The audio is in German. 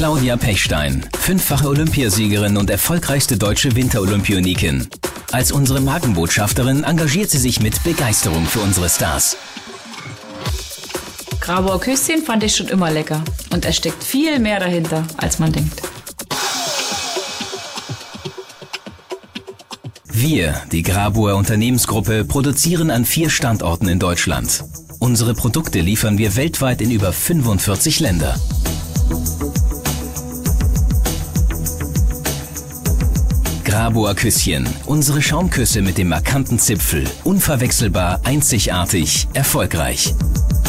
Claudia Pechstein, 5-fache Olympiasiegerin und erfolgreichste deutsche Winterolympionikin. Als unsere Markenbotschafterin engagiert sie sich mit Begeisterung für unsere Stars. Grabower Küsschen fand ich schon immer lecker. Und es steckt viel mehr dahinter, als man denkt. Wir, die Grabower Unternehmensgruppe, produzieren an 4 Standorten in Deutschland. Unsere Produkte liefern wir weltweit in über 45 Länder. Grabower Küsschen, unsere Schaumküsse mit dem markanten Zipfel, unverwechselbar, einzigartig, erfolgreich.